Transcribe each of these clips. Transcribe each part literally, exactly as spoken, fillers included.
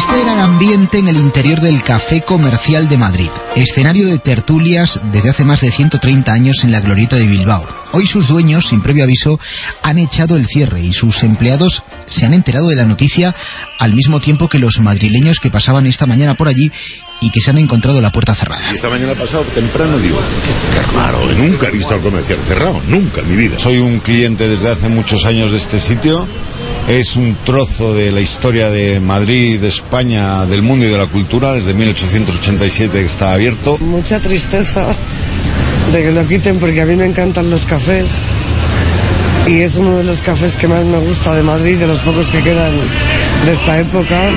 Este era el ambiente en el interior del Café Comercial de Madrid, escenario de tertulias desde hace más de ciento treinta años en la glorieta de Bilbao. Hoy sus dueños, sin previo aviso, han echado el cierre y sus empleados se han enterado de la noticia al mismo tiempo que los madrileños que pasaban esta mañana por allí y que se han encontrado la puerta cerrada. Y esta mañana pasado temprano digo, qué raro, nunca he visto al comercial cerrado, nunca en mi vida. Soy un cliente desde hace muchos años de este sitio. Es un trozo de la historia de Madrid, de España, del mundo y de la cultura, desde mil ochocientos ochenta y siete que está abierto. Mucha tristeza de que lo quiten porque a mí me encantan los cafés y es uno de los cafés que más me gusta de Madrid, de los pocos que quedan de esta época.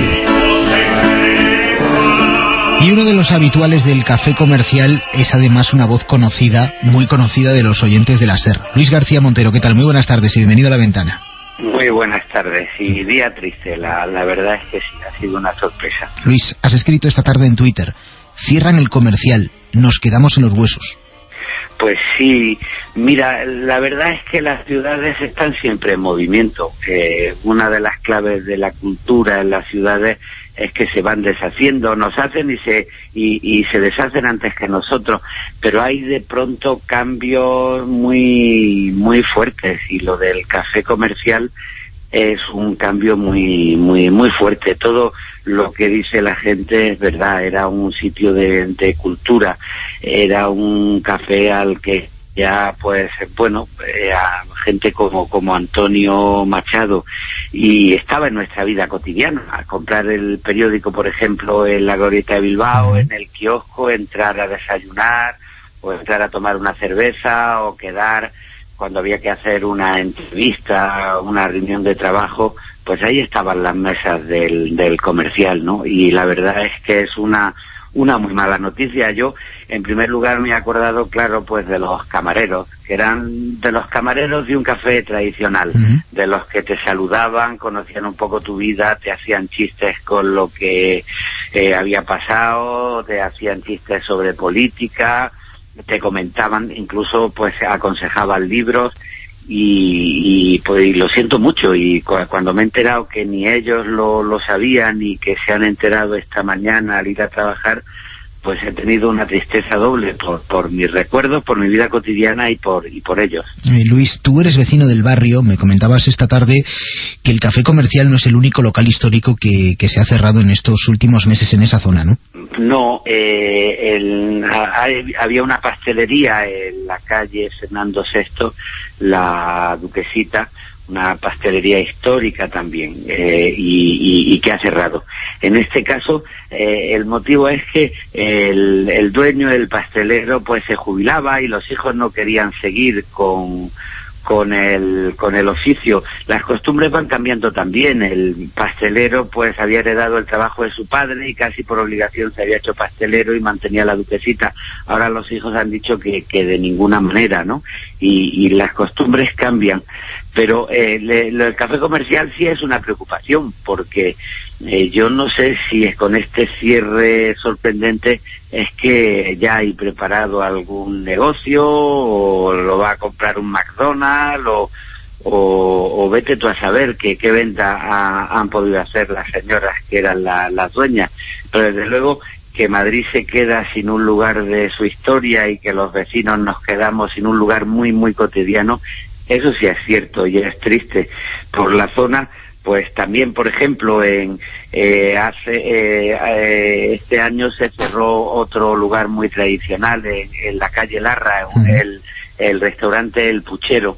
Y uno de los habituales del Café Comercial es además una voz conocida, muy conocida de los oyentes de la SER. Luis García Montero, ¿qué tal? Muy buenas tardes y bienvenido a La Ventana. Muy buenas tardes y día triste, la, la verdad es que sí, ha sido una sorpresa. Luis, has escrito esta tarde en Twitter, cierran el comercial, nos quedamos en los huesos. Pues sí, mira, la verdad es que las ciudades están siempre en movimiento. Eh, una de las claves de la cultura en las ciudades es que se van deshaciendo, nos hacen y se y, y se deshacen antes que nosotros, pero hay de pronto cambios muy muy fuertes y lo del Café Comercial es un cambio muy muy muy fuerte. Todo lo que dice la gente es verdad, era un sitio de, de cultura, era un café al que ya pues bueno, eh, a gente como como Antonio Machado y estaba en nuestra vida cotidiana, a comprar el periódico por ejemplo en la glorieta de Bilbao, en el kiosco, entrar a desayunar o entrar a tomar una cerveza o quedar cuando había que hacer una entrevista, una reunión de trabajo, pues ahí estaban las mesas del, del comercial, ¿no? Y la verdad es que es una una muy mala noticia. Yo, en primer lugar, me he acordado, claro, pues de los camareros, que eran de los camareros de un café tradicional, uh-huh. de los que te saludaban, conocían un poco tu vida, te hacían chistes con lo que eh, había pasado, te hacían chistes sobre política, te comentaban, incluso pues aconsejaban libros. Y, y pues y lo siento mucho y cu- cuando me he enterado que ni ellos lo, lo sabían y que se han enterado esta mañana al ir a trabajar, pues he tenido una tristeza doble por, por mis recuerdos, por mi vida cotidiana y por y por ellos. Eh, Luis, tú eres vecino del barrio, me comentabas esta tarde que el Café Comercial no es el único local histórico que, que se ha cerrado en estos últimos meses en esa zona, ¿no? No, eh, el, a, había una pastelería en la calle Fernando sexto, la Duquesita, una pastelería histórica también, eh, y, y, y que ha cerrado. En este caso, eh, el motivo es que el, el dueño, el pastelero, pues se jubilaba y los hijos no querían seguir con con el con el oficio. Las costumbres van cambiando también. El pastelero pues había heredado el trabajo de su padre y casi por obligación se había hecho pastelero y mantenía la Duquesita. Ahora los hijos han dicho que, que de ninguna manera, ¿no? Y, y las costumbres cambian. Pero eh, le, lo del Café Comercial sí es una preocupación, porque eh, yo no sé si es con este cierre sorprendente es que ya hay preparado algún negocio o lo va a comprar un McDonald's o, o, o vete tú a saber que qué venta ha, han podido hacer las señoras que eran la, las dueñas. Pero desde luego que Madrid se queda sin un lugar de su historia y que los vecinos nos quedamos sin un lugar muy muy cotidiano. Eso sí es cierto y es triste. Por la zona, pues también, por ejemplo, en eh, hace eh, eh, este año se cerró otro lugar muy tradicional en, en la calle Larra, uh-huh. el, el restaurante El Puchero,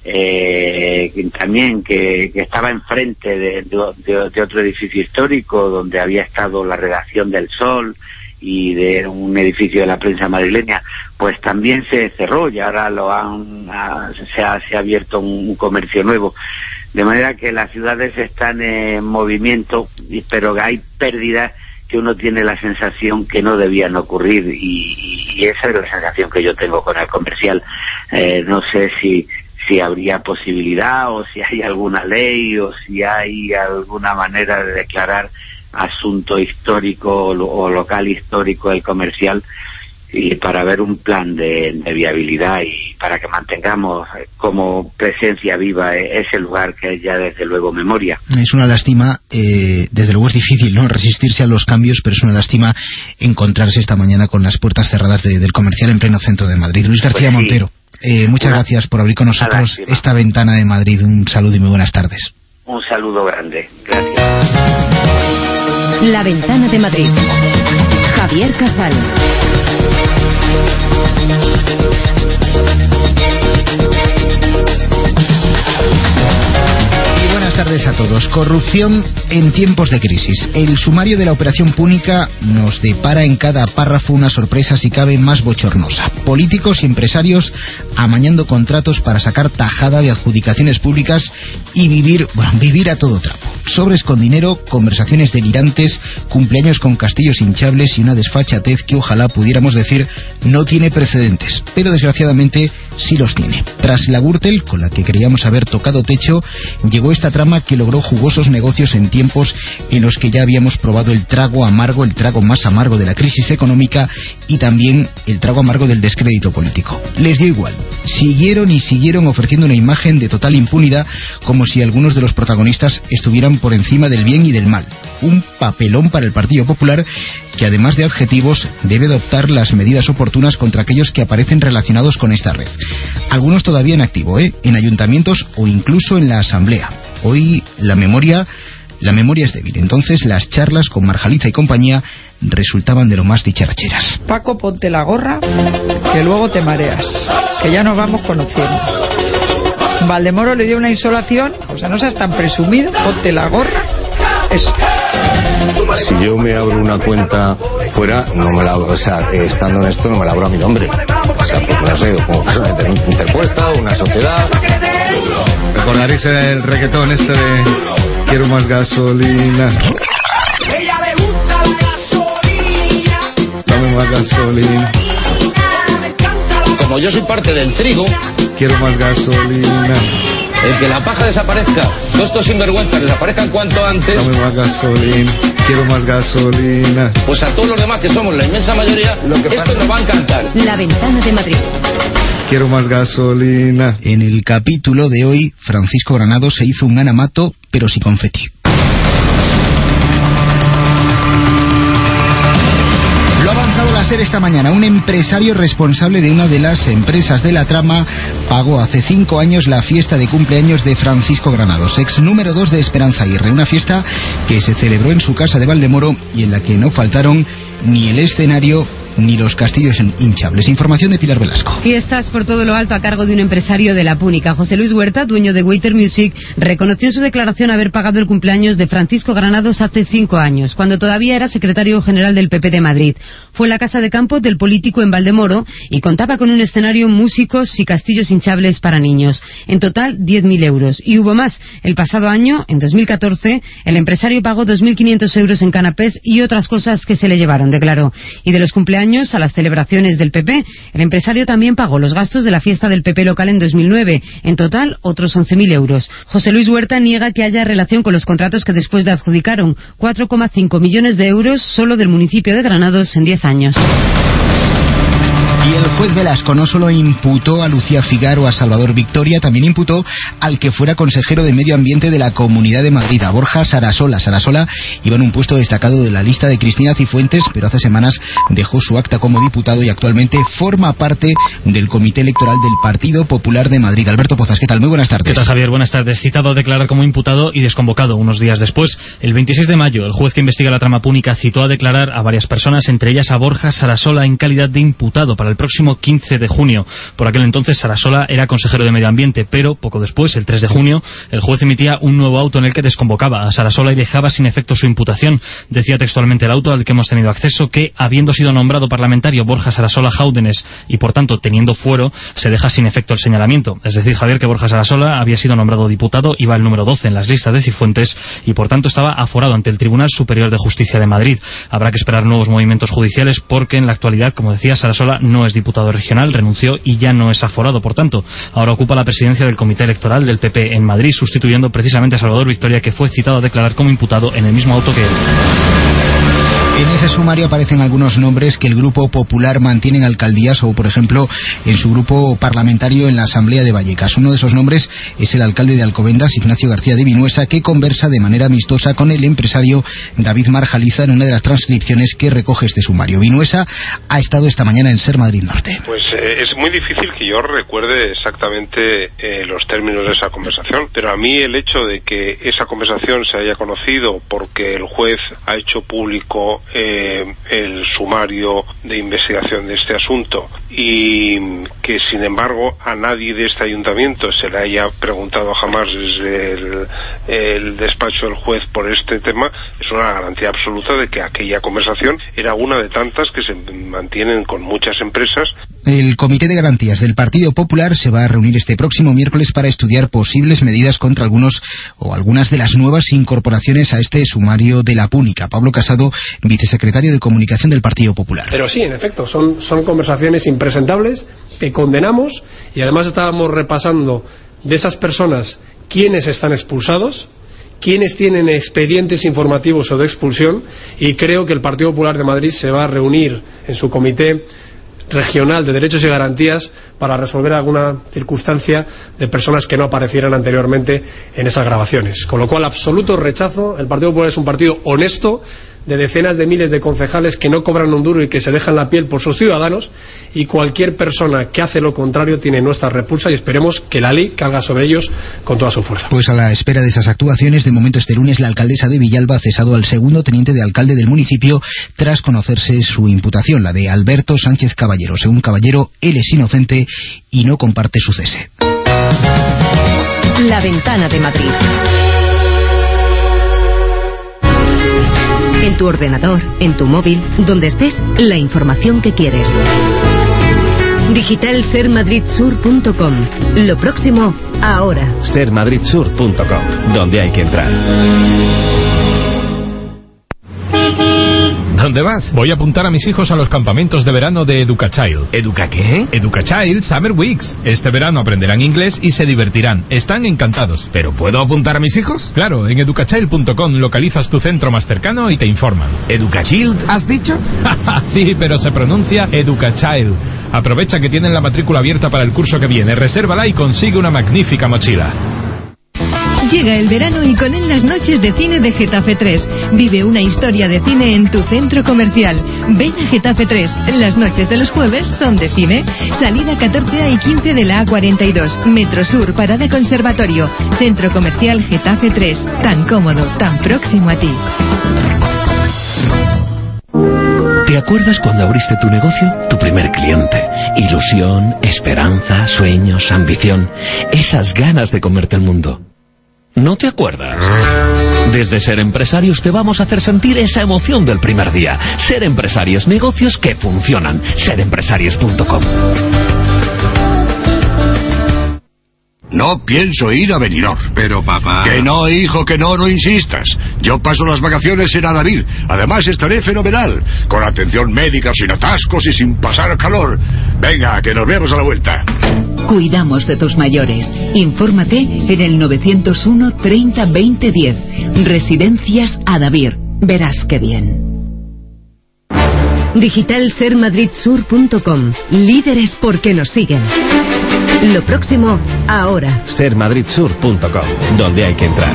eh, también que, que estaba enfrente de, de, de otro edificio histórico donde había estado la redacción del Sol y de un edificio de la prensa madrileña, pues también se cerró y ahora lo han a, se, ha, se ha abierto un, un comercio nuevo, de manera que las ciudades están en movimiento, pero hay pérdidas que uno tiene la sensación que no debían ocurrir y, y esa es la sensación que yo tengo con el comercial. Eh, no sé si si habría posibilidad o si hay alguna ley o si hay alguna manera de declarar asunto histórico o local histórico el comercial, y para ver un plan de, de viabilidad y para que mantengamos como presencia viva ese lugar que es ya desde luego memoria. Es una lástima, eh, desde luego es difícil, ¿no?, resistirse a los cambios, pero es una lástima encontrarse esta mañana con las puertas cerradas de, del Comercial en pleno centro de Madrid. Luis García pues sí. Montero, eh, muchas una, gracias por abrir con nosotros esta ventana de Madrid. Un saludo y muy buenas tardes. Un saludo grande, gracias. La ventana de Madrid. Javier Casal. Buenas tardes a todos. Corrupción en tiempos de crisis. El sumario de la Operación Púnica nos depara en cada párrafo una sorpresa si cabe más bochornosa. Políticos y empresarios amañando contratos para sacar tajada de adjudicaciones públicas y vivir, bueno, vivir a todo trapo. Sobres con dinero, conversaciones delirantes, cumpleaños con castillos hinchables y una desfachatez que ojalá pudiéramos decir no tiene precedentes, pero desgraciadamente sí los tiene. Tras la Gürtel, con la que creíamos haber tocado techo, llegó esta trama que logró jugosos negocios en tiempos en los que ya habíamos probado el trago amargo, el trago más amargo de la crisis económica y también el trago amargo del descrédito político. Les dio igual. Siguieron y siguieron ofreciendo una imagen de total impunidad, como si algunos de los protagonistas estuvieran por encima del bien y del mal. Un papelón para el Partido Popular, que además de adjetivos debe adoptar las medidas oportunas contra aquellos que aparecen relacionados con esta red. Algunos todavía en activo, ¿eh? en ayuntamientos o incluso en la Asamblea. Hoy la memoria, la memoria es débil, entonces las charlas con Marjaliza y compañía resultaban de lo más dicharacheras. Paco, ponte la gorra, que luego te mareas, que ya nos vamos conociendo. Valdemoro le dio una insolación, o sea, no seas tan presumido, ponte la gorra, eso. Si yo me abro una cuenta fuera, no me la abro, o sea, estando en esto no me la abro a mi nombre. O sea, pues no sé, como persona interpuesta, una sociedad. Recordaréis el reggaetón este de quiero más gasolina. Ella le gusta la gasolina. Dame más gasolina. Como yo soy parte del trigo, quiero más gasolina. El que la paja desaparezca, todos estos sinvergüenzas desaparezcan cuanto antes. Dame más gasolina, quiero más gasolina. Pues a todos los demás, que somos la inmensa mayoría, lo que esto nos va a encantar. La ventana de Madrid. Quiero más gasolina. En el capítulo de hoy, Francisco Granados se hizo un anamato, pero sin confeti. Lo ha avanzado la SER esta mañana. Un empresario responsable de una de las empresas de la trama pagó hace cinco años la fiesta de cumpleaños de Francisco Granados, ex número dos de Esperanza Aguirre. Una fiesta que se celebró en su casa de Valdemoro y en la que no faltaron ni el escenario ni los castillos hinchables. Información de Pilar Velasco. Fiestas por todo lo alto a cargo de un empresario de la Púnica. José Luis Huerta, dueño de Waiter Music, reconoció en su declaración haber pagado el cumpleaños de Francisco Granados hace cinco años, cuando todavía era secretario general del P P de Madrid. Fue en la casa de campo del político en Valdemoro y contaba con un escenario, músicos y castillos hinchables para niños. En total, diez mil euros. Y hubo más. El pasado año, en dos mil catorce, el empresario pagó dos mil quinientos euros en canapés y otras cosas que se le llevaron, declaró. Y de los cumpleaños a las celebraciones del P P, el empresario también pagó los gastos de la fiesta del P P local en dos mil nueve. En total, otros once mil euros. José Luis Huerta niega que haya relación con los contratos que después de adjudicaron cuatro coma cinco millones de euros solo del municipio de Granados en diez años. Y el juez Velasco no solo imputó a Lucía Figar o a Salvador Victoria, también imputó al que fuera consejero de Medio Ambiente de la Comunidad de Madrid, a Borja Sarasola. Sarasola iba en un puesto destacado de la lista de Cristina Cifuentes, pero hace semanas dejó su acta como diputado y actualmente forma parte del Comité Electoral del Partido Popular de Madrid. Alberto Pozas, ¿qué tal? Muy buenas tardes. ¿Qué tal, Javier? Buenas tardes. Citado a declarar como imputado y desconvocado unos días después. El veintiséis de mayo, el juez que investiga la trama púnica citó a declarar a varias personas, entre ellas a Borja Sarasola, en calidad de imputado para el próximo quince de junio. Por aquel entonces Sarasola era consejero de Medio Ambiente, pero poco después, el tres de junio, el juez emitía un nuevo auto en el que desconvocaba a Sarasola y dejaba sin efecto su imputación. Decía textualmente el auto al que hemos tenido acceso que, habiendo sido nombrado parlamentario Borja Sarasola Jáudenes y por tanto teniendo fuero, se deja sin efecto el señalamiento. Es decir, Javier, que Borja Sarasola había sido nombrado diputado, iba el número doce en las listas de Cifuentes y por tanto estaba aforado ante el Tribunal Superior de Justicia de Madrid. Habrá que esperar nuevos movimientos judiciales porque en la actualidad, como decía, Sarasola no es diputado regional, renunció y ya no es aforado. Por tanto, ahora ocupa la presidencia del Comité Electoral del P P en Madrid, sustituyendo precisamente a Salvador Victoria, que fue citado a declarar como imputado en el mismo auto que él. En ese sumario aparecen algunos nombres que el Grupo Popular mantiene en alcaldías o, por ejemplo, en su grupo parlamentario en la Asamblea de Vallecas. Uno de esos nombres es el alcalde de Alcobendas, Ignacio García de Vinuesa, que conversa de manera amistosa con el empresario David Marjaliza en una de las transcripciones que recoge este sumario. Vinuesa ha estado esta mañana en Ser Madrid Norte. Pues eh, es muy difícil que yo recuerde exactamente eh, los términos de esa conversación, pero a mí el hecho de que esa conversación se haya conocido porque el juez ha hecho público Eh, el sumario de investigación de este asunto y que sin embargo a nadie de este ayuntamiento se le haya preguntado jamás desde el, el despacho del juez por este tema, es una garantía absoluta de que aquella conversación era una de tantas que se mantienen con muchas empresas. El Comité de Garantías del Partido Popular se va a reunir este próximo miércoles para estudiar posibles medidas contra algunos o algunas de las nuevas incorporaciones a este sumario de la Púnica. Pablo Casado, vicesecretario de Comunicación del Partido Popular. Pero sí, en efecto, son, son conversaciones impresentables que condenamos, y además estábamos repasando de esas personas quiénes están expulsados, quiénes tienen expedientes informativos o de expulsión, y creo que el Partido Popular de Madrid se va a reunir en su comité regional de derechos y garantías para resolver alguna circunstancia de personas que no aparecieran anteriormente en esas grabaciones. Con lo cual, absoluto rechazo. El Partido Popular es un partido honesto, de decenas de miles de concejales que no cobran un duro y que se dejan la piel por sus ciudadanos, y cualquier persona que hace lo contrario tiene nuestra repulsa, y esperemos que la ley caiga sobre ellos con toda su fuerza. Pues a la espera de esas actuaciones, de momento este lunes la alcaldesa de Villalba ha cesado al segundo teniente de alcalde del municipio tras conocerse su imputación, la de Alberto Sánchez Caballero. Según Caballero, él es inocente y no comparte su cese. La Ventana de Madrid. En tu ordenador, en tu móvil, donde estés, la información que quieres. Digital ser madrid sur punto com. Lo próximo, ahora. ser madrid sur punto com, donde hay que entrar. ¿Dónde vas? Voy a apuntar a mis hijos a los campamentos de verano de Educachild. ¿Educa qué? Educachild Summer Weeks. Este verano aprenderán inglés y se divertirán. Están encantados. ¿Pero puedo apuntar a mis hijos? Claro, en educachild punto com localizas tu centro más cercano y te informan. ¿Educachild has dicho? Sí, pero se pronuncia Educachild. Aprovecha que tienen la matrícula abierta para el curso que viene. Resérvala y consigue una magnífica mochila. Llega el verano y con él las noches de cine de Getafe tres. Vive una historia de cine en tu centro comercial. Ven a Getafe tres. Las noches de los jueves son de cine. Salida catorce A y quince de la A cuarenta y dos. Metro Sur, Parada Conservatorio. Centro comercial Getafe tres. Tan cómodo, tan próximo a ti. ¿Te acuerdas cuando abriste tu negocio? Tu primer cliente. Ilusión, esperanza, sueños, ambición. Esas ganas de comerte el mundo. ¿No te acuerdas? Desde Ser Empresarios te vamos a hacer sentir esa emoción del primer día. Ser Empresarios, negocios que funcionan. ser empresarios punto com. No pienso ir a Benidorm. Pero papá... Que no, hijo, que no, no insistas. Yo paso las vacaciones en Adavir. Además estaré fenomenal. Con atención médica, sin atascos y sin pasar calor. Venga, que nos vemos a la vuelta. Cuidamos de tus mayores. Infórmate en el novecientos uno treinta veinte diez. Residencias Adavir. Verás qué bien. Digital ser madrid sur punto com. Líderes porque nos siguen. Lo próximo, ahora. ser madrid sur punto com, donde hay que entrar.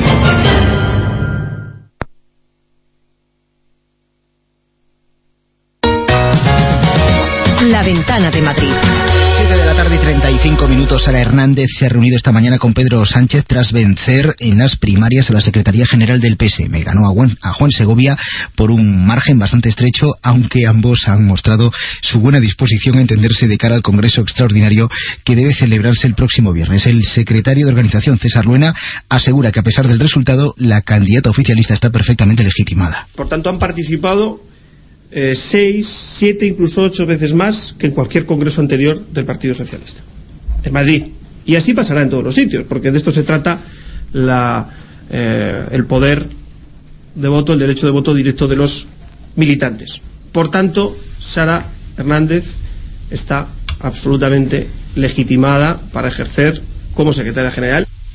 La Ventana de Madrid. siete de la tarde y treinta y cinco minutos. Sara Hernández se ha reunido esta mañana con Pedro Sánchez tras vencer en las primarias a la Secretaría General del P S M. Ganó a Juan, a Juan Segovia por un margen bastante estrecho, aunque ambos han mostrado su buena disposición a entenderse de cara al Congreso Extraordinario que debe celebrarse el próximo viernes. El secretario de organización, César Luena, asegura que a pesar del resultado, la candidata oficialista está perfectamente legitimada. Por tanto, han participado Eh, seis, siete, incluso ocho veces más que en cualquier congreso anterior del Partido Socialista en Madrid, y así pasará en todos los sitios, porque de esto se trata la, eh, el poder de voto, el derecho de voto directo de los militantes. Por tanto, Sara Hernández está absolutamente legitimada para ejercer como secretaria general.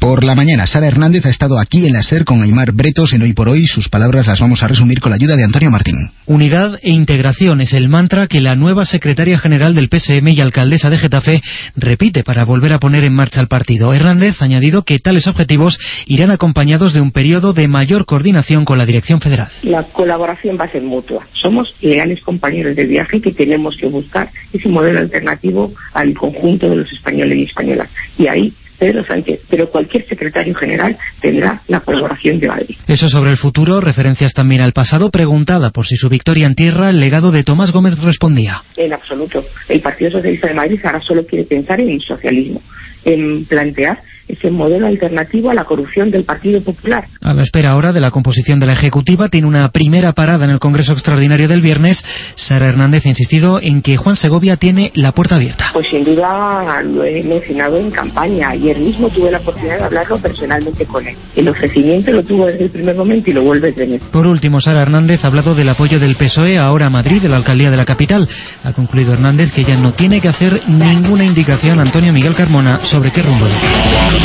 por la mañana. Sara Hernández ha estado aquí en la SER con Aimar Bretos en Hoy por Hoy. Sus palabras las vamos a resumir con la ayuda de Antonio Martín. Unidad e integración es el mantra que la nueva secretaria general del P S M y alcaldesa de Getafe repite para volver a poner en marcha el partido. Hernández ha añadido que tales objetivos irán acompañados de un periodo de mayor coordinación con la dirección federal. La colaboración va a ser mutua. Somos leales compañeros de viaje que tenemos que buscar ese modelo alternativo al conjunto de los españoles y españolas. Y ahí Pedro Sánchez, pero cualquier secretario general tendrá la colaboración de Madrid. Eso sobre el futuro, referencias también al pasado. Preguntada por si su victoria en tierra, el legado de Tomás Gómez respondía: En absoluto. El Partido Socialista de Madrid ahora solo quiere pensar en el socialismo, en plantear ese modelo alternativo a la corrupción del Partido Popular. A la espera ahora de la composición de la Ejecutiva, tiene una primera parada en el Congreso Extraordinario del viernes. Sara Hernández ha insistido en que Juan Segovia tiene la puerta abierta. Pues sin duda lo he mencionado en campaña. Ayer mismo tuve la oportunidad de hablarlo personalmente con él. El ofrecimiento lo tuvo desde el primer momento y lo vuelve a tener. Por último, Sara Hernández ha hablado del apoyo del P S O E ahora a Madrid, de la alcaldía de la capital. Ha concluido Hernández que ya no tiene que hacer ninguna indicación a Antonio Miguel Carmona sobre qué rumbo ir.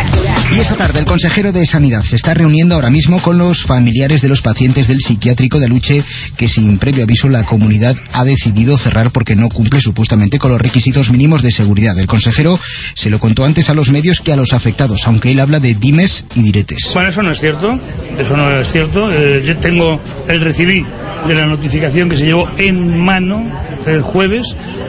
Y esta tarde el consejero de Sanidad se está reuniendo ahora mismo con los familiares de los pacientes del psiquiátrico de Aluche, que sin previo aviso la comunidad ha decidido cerrar porque no cumple supuestamente con los requisitos mínimos de seguridad. El consejero se lo contó antes a los medios que a los afectados, aunque él habla de dimes y diretes. Bueno, eso no es cierto, eso no es cierto. Eh, yo tengo el recibí de la notificación que se llevó en mano el jueves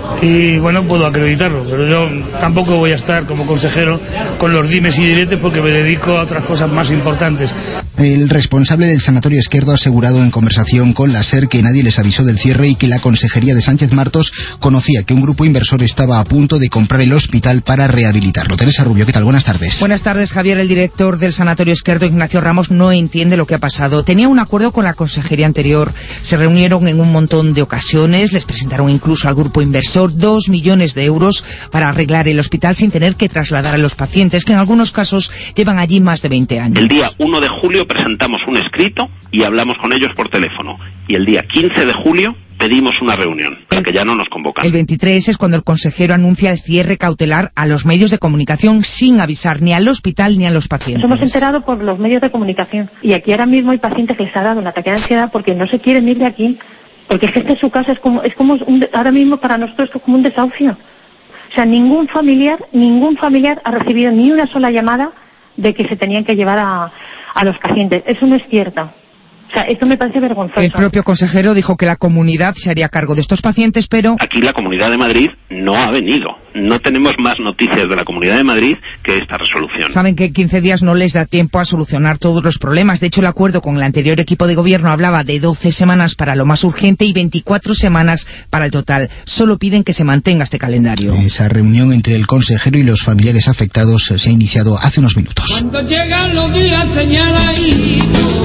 y bueno, puedo acreditarlo, pero yo tampoco voy a estar como consejero con los dimes y diretes porque me dedico a otras cosas más importantes. El responsable del Sanatorio Esquerdo ha asegurado en conversación con la SER que nadie les avisó del cierre y que la consejería de Sánchez Martos conocía que un grupo inversor estaba a punto de comprar el hospital para rehabilitarlo. Teresa Rubio, ¿qué tal? Buenas tardes. Buenas tardes, Javier. El director del Sanatorio Esquerdo, Ignacio Ramos, no entiende lo que ha pasado. Tenía un acuerdo con la consejería anterior, se reunieron en un montón de ocasiones, les presentaron incluso al grupo inversor dos millones de euros para arreglar el hospital sin tener que trasladar a los pacientes, que en algunos casos llevan allí más de veinte años. El día uno de julio presentamos un escrito y hablamos con ellos por teléfono. Y el día quince de julio pedimos una reunión, para que ya no nos convocan. El veintitrés es cuando el consejero anuncia el cierre cautelar a los medios de comunicación sin avisar ni al hospital ni a los pacientes. Nos hemos enterado por los medios de comunicación. Y aquí ahora mismo hay pacientes que les ha dado un ataque de ansiedad porque no se quieren ir de aquí. Porque es que este es su casa, es como, es como un, ahora mismo para nosotros es como un desahucio. O sea, ningún familiar, ningún familiar ha recibido ni una sola llamada de que se tenían que llevar a, a los pacientes. Eso no es cierto. O sea, esto me parece vergonzoso. El propio consejero dijo que la comunidad se haría cargo de estos pacientes, pero... Aquí la Comunidad de Madrid no ha venido. No tenemos más noticias de la Comunidad de Madrid que esta resolución. Saben que quince días no les da tiempo a solucionar todos los problemas. De hecho, el acuerdo con el anterior equipo de gobierno hablaba de doce semanas para lo más urgente y veinticuatro semanas para el total. Solo piden que se mantenga este calendario. Esa reunión entre el consejero y los familiares afectados se ha iniciado hace unos minutos. Cuando llegan los días señaladitos,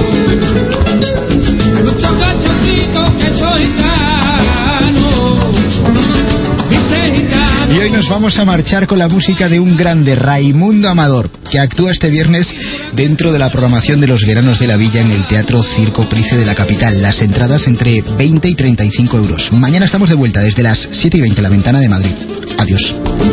muchos cachorritos que soy gitano, dice gitano. Y hoy nos vamos a marchar con la música de un grande, Raimundo Amador, que actúa este viernes dentro de la programación de los veranos de la Villa en el Teatro Circo Price de la capital. Las entradas entre veinte y treinta y cinco euros. Mañana estamos de vuelta desde las siete y veinte, La Ventana de Madrid. Adiós.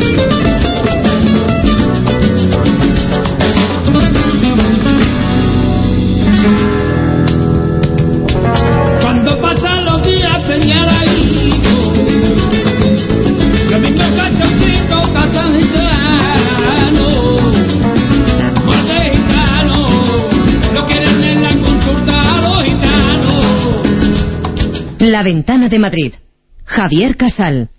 Cuando pasan los días señaladitos, los mismos cachorritos cazan gitanos, más de gitanos, no quieren en la consulta a los gitanos. La Ventana de Madrid. Javier Casal.